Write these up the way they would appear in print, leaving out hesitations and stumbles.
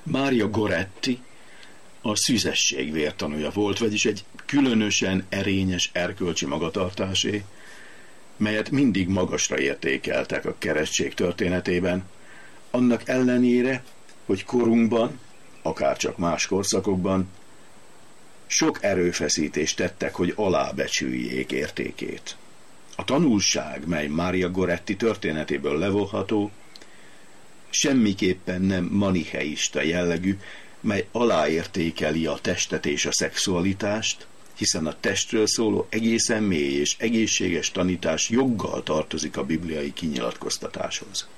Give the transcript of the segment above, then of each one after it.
Mario Goretti a szüzesség vértanúja volt, vagyis egy különösen erényes erkölcsi magatartásé, melyet mindig magasra értékeltek a keresztség történetében, annak ellenére, hogy korunkban, akárcsak más korszakokban sok erőfeszítést tettek, hogy alábecsüljék értékét. A tanulság, mely Mario Goretti történetéből levonható, semmiképpen nem manicheista jellegű, mely aláértékeli a testet és a szexualitást, hiszen a testről szóló egészen mély és egészséges tanítás joggal tartozik a bibliai kinyilatkoztatáshoz.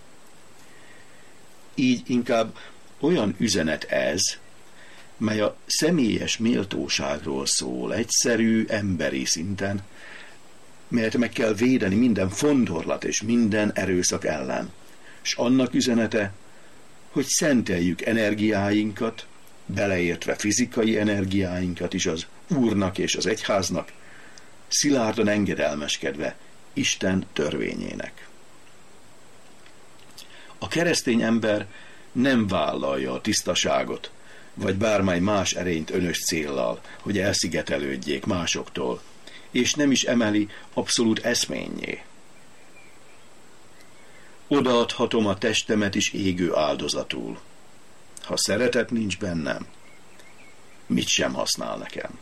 Így inkább olyan üzenet ez, mely a személyes méltóságról szól, egyszerű, emberi szinten, melyet meg kell védeni minden fondorlat és minden erőszak ellen, és annak üzenete, hogy szenteljük energiáinkat, beleértve fizikai energiáinkat is az Úrnak és az egyháznak, szilárdan engedelmeskedve Isten törvényének. A keresztény ember nem vállalja a tisztaságot, vagy bármely más erényt önös céllal, hogy elszigetelődjék másoktól, és nem is emeli abszolút eszménnyé. Odaadhatom a testemet is égő áldozatul. Ha szeretet nincs bennem, mit sem használ nekem.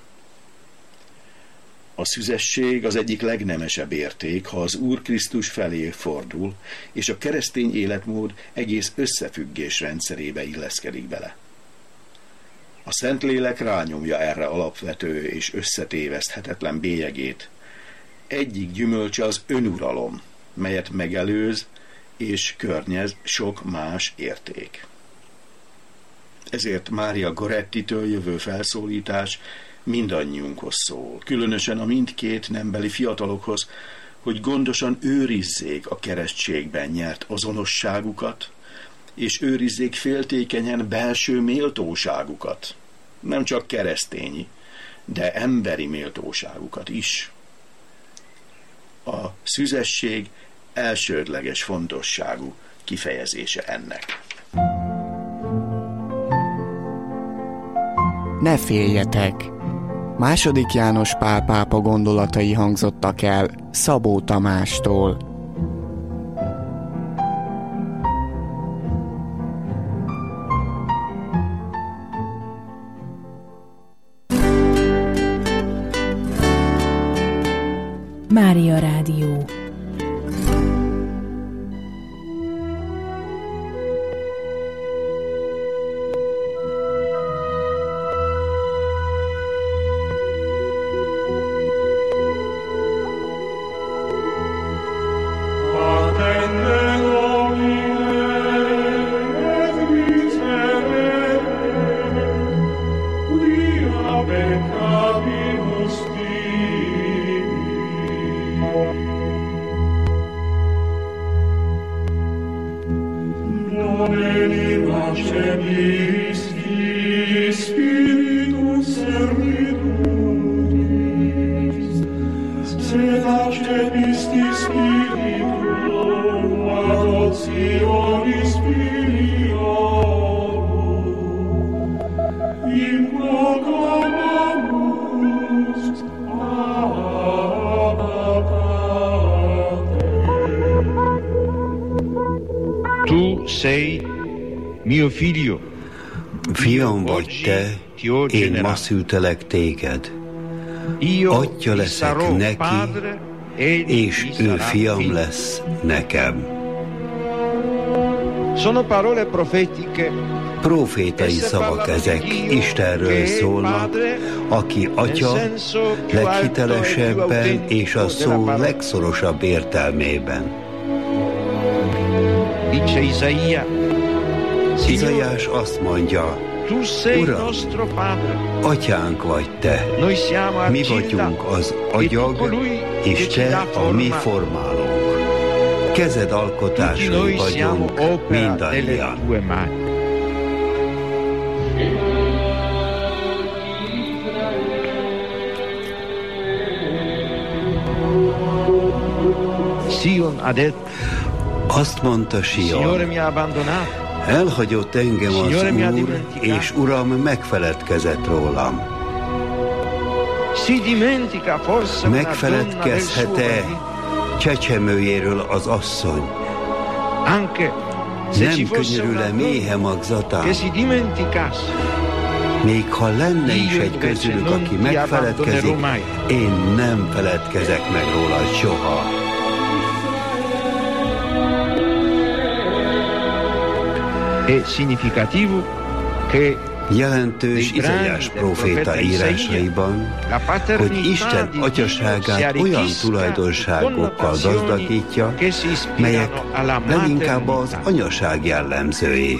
A szüzesség az egyik legnemesebb érték, ha az Úr Krisztus felé fordul, és a keresztény életmód egész összefüggés rendszerébe illeszkedik bele. A Szentlélek rányomja erre alapvető és összetéveszthetetlen bélyegét. Egyik gyümölcse az önuralom, melyet megelőz és környez sok más érték. Ezért Mario Gorettitől jövő felszólítás mindannyiunkhoz szól, különösen a mindkét nembeli fiatalokhoz, hogy gondosan őrizzék a keresztségben nyert azonosságukat, és őrizzék féltékenyen belső méltóságukat, nem csak keresztényi, de emberi méltóságukat is. A szüzesség elsődleges fontosságú kifejezése ennek. Ne féljetek! II. János Pál pápa gondolatai hangzottak el Szabó Tamástól. Mária Rádió. Fiam vagy te, én ma szültelek téged. Atya leszek neki, és ő fiam lesz nekem. Profétai szavak ezek, Istenről szólnak, aki atya leghitelesebben és a szó legszorosabb értelmében. Izaiás azt mondja, Uram, atyánk vagy te, mi vagyunk az agyag, és te a mi formálónk. Kezed alkotásai vagyunk mindannyian. Azt mondta Sion, Elhagyott engem az Úr, és Uram megfeledkezett rólam. Megfeledkezhet-e csecsemőjéről az asszony? Nem könyörül-e méhe magzatán? Még ha lenne is egy közülük, aki megfeledkezik, én nem feledkezek meg róla soha. Jelentős Izaiás próféta írásaiban, hogy Isten atyaságát olyan tulajdonságokkal gazdagítja, melyek leginkább az anyaság jellemzői.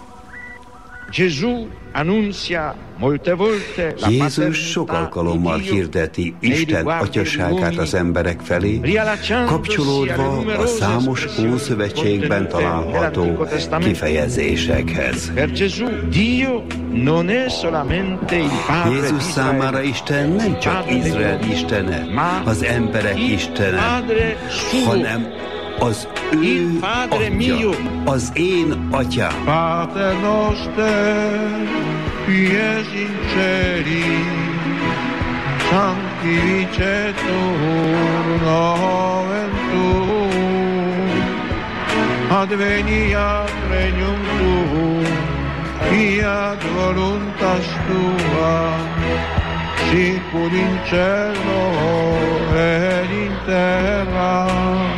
Jézus sok alkalommal hirdeti Isten atyaságát az emberek felé, kapcsolódva a számos Ószövetségben található kifejezésekhez. Jézus számára Isten nem csak Izrael istene, az emberek istene, hanem az ő atya, az én atyám. Pater noster, qui es in celi, sanctificetur nomen tuum, adveniat regnum tuum, fiat voluntas tua, sicur in cielo et in terra.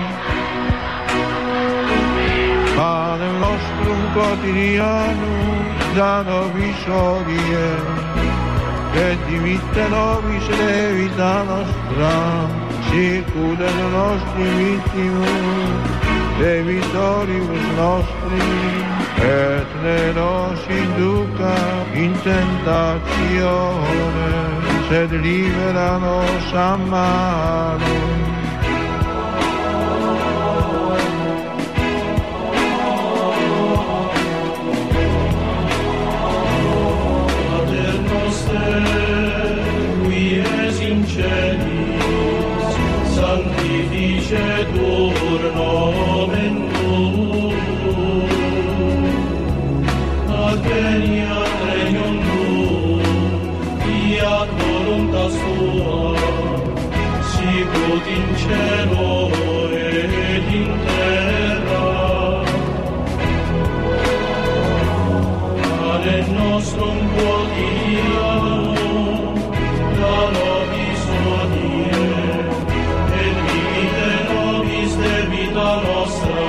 Panem nostrum quotidianum da nobis hodie, et dimitte nobis debita nostra, sicut et nostri vittimus debitoribus nostri, et ne nos induca in tentatione, sed libera nos a malo. Sanctificetur nomen tuum, adveniat regnum tuum, fiat voluntas tua, sicut in cielo et in terra. Panem nostrum quotidianum da nobis hodie, debita nostra,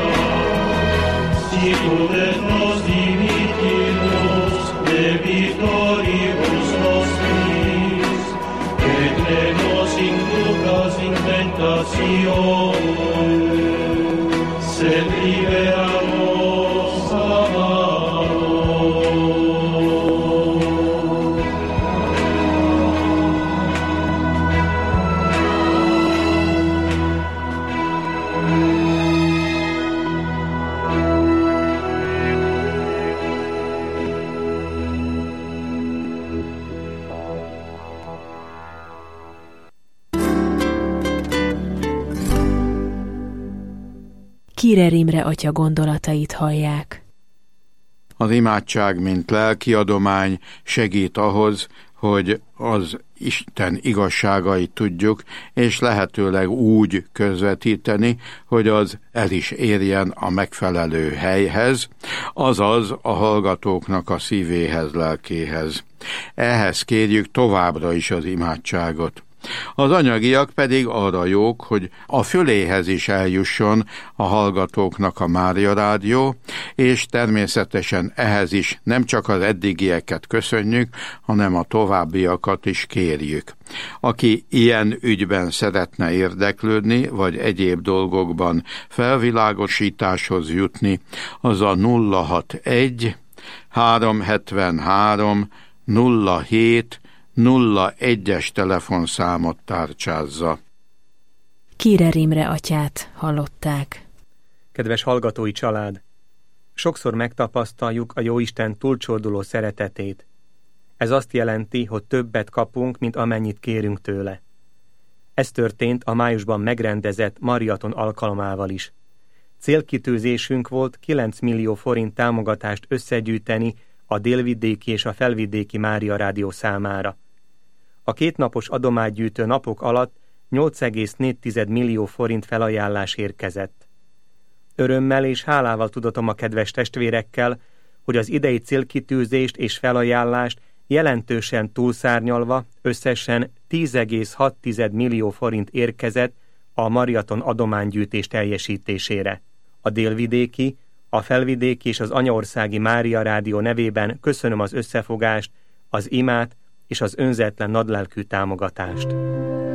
sicut et nos dimittimus debitoribus nostris, et ne nos inducas in tentatione, sed libera nos a malo. Kirer Imre atya gondolatait hallják. Az imádság, mint lelki adomány segít ahhoz, hogy az Isten igazságait tudjuk, és lehetőleg úgy közvetíteni, hogy az el is érjen a megfelelő helyhez, azaz a hallgatóknak a szívéhez, lelkéhez. Ehhez kérjük továbbra is az imádságot. Az anyagiak pedig arra jók, hogy a füléhez is eljusson a hallgatóknak a Mária Rádió, és természetesen ehhez is nem csak az eddigieket köszönjük, hanem a továbbiakat is kérjük. Aki ilyen ügyben szeretne érdeklődni, vagy egyéb dolgokban felvilágosításhoz jutni, az a 061 373 07 01-es telefonszámot tárcsázza. Kirer Imre atyát hallották. Kedves hallgatói család! Sokszor megtapasztaljuk a Jóisten túlcsorduló szeretetét. Ez azt jelenti, hogy többet kapunk, mint amennyit kérünk tőle. Ez történt a májusban megrendezett Mariaton alkalmával is. Célkitűzésünk volt 9 millió forint támogatást összegyűjteni a délvidéki és a felvidéki Mária Rádió számára. A 2 napos adománygyűjtő napok alatt 8,4 millió forint felajánlás érkezett. Örömmel és hálával tudatom a kedves testvérekkel, hogy az idei célkitűzést és felajánlást jelentősen túlszárnyalva összesen 10,6 millió forint érkezett a maraton adománygyűjtés teljesítésére. A délvidéki, a felvidéki és az anyaországi Mária Rádió nevében köszönöm az összefogást, az imát és az önzetlen nagylelkű támogatást.